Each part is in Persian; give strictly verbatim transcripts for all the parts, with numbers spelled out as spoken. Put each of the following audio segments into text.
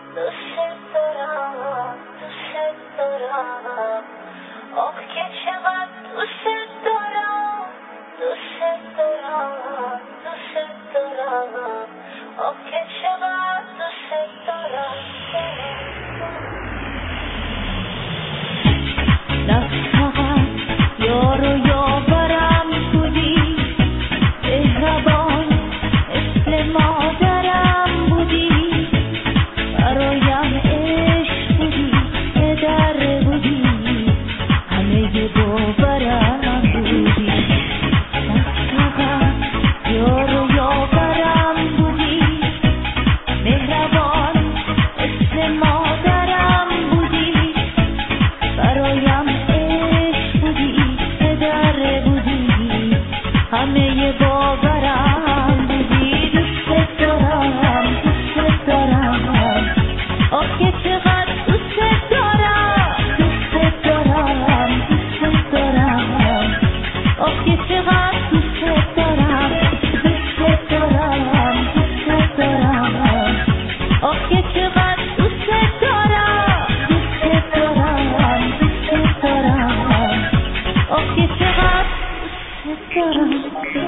دوست دارم دوست دارم آخ که چقدر دوست دارم دوست دارم دوست دارم آخ که چقدر دوست دارم نه فقط یار و یاورم بودی مهربان مثل مادرم بودی برایم عشق بودی پدر بودی همه باورم بودی نه فقط یار و یاورم بودی مهربان مثل مادرم بودی برایم عشق بودی پدر بودی همه باورم بودی دوست دارم دوست دارم آخ که چقدر دوست دارم دوست دارم دوست دارم آخ که چقدر دوست دارم دوست دارم دوست دارم آخ که چقدر دوست دارم دوست دارم دوست دارم آخ که چقدر دوست دارم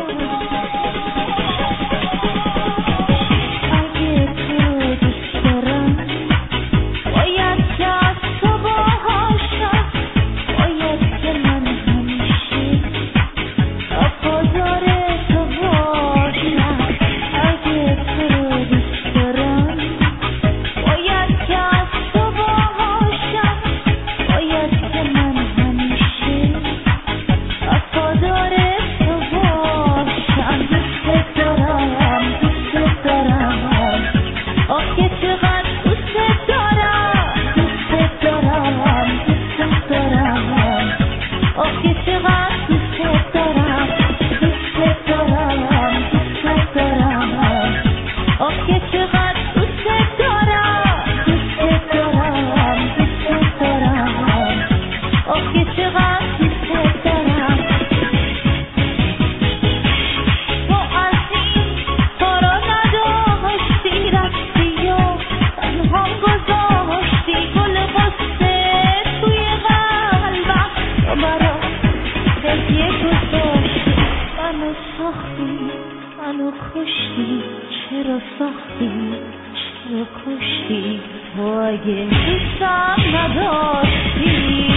اگه تو دوست دارم باید که از تو باهاشم باید که من همیشه وفادار تو باشم اگه تو دوست دارم باید که از تو باهاشم باید که من همیشه وفادار تو باشم دوست دارم دوست دارم آخ که چقدر دوست دارم دوست دارم دوست دارم آخ که چقدر دوست دارم دوست دارم دوست دارم آخ که چقدر دوست دارم دوست دارم دوست دارم آخ که چقدر دوست دارم تو از این کارا نداشتی رفتی و تنهام گذاشتی گل غصه توی قلبم تو برا هدیه گذاشتی منو ساختی منو کشتی چرا ساختی چرا کشتی تو اگه دوستم نداشتی